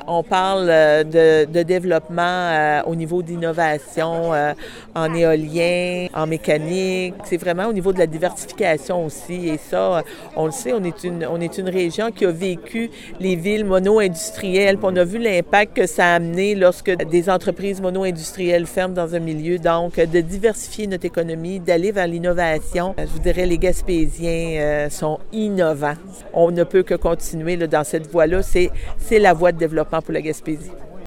On parle de développement au niveau d'innovation en éolien, en mécanique. C'est vraiment au niveau de la diversification aussi. Et ça, on le sait, on est une région qui a vécu les villes mono-industrielles. Puis on a vu l'impact que ça a amené lorsque des entreprises mono-industrielles ferment dans un milieu. Donc, de diversifier notre économie, d'aller vers l'innovation. Je vous dirais, les Gaspésiens sont innovants. On ne peut que continuer là, dans cette voie-là. C'est la voie de développement pour la Gaspésie.